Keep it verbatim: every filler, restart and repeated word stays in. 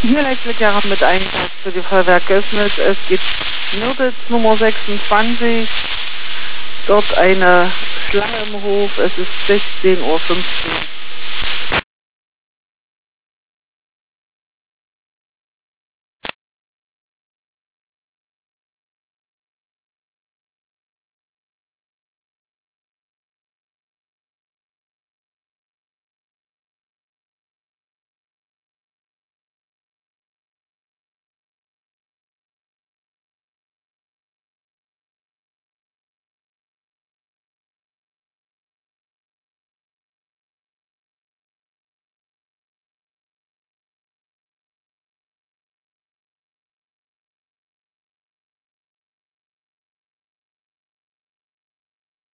Hier Leipziger haben mit Einkauf für die Feuerwehr geöffnet. Es gibt Mürbitz Nummer sechsundzwanzig. Dort eine Schlange im Hof. Es ist sechzehn Uhr fünfzehn.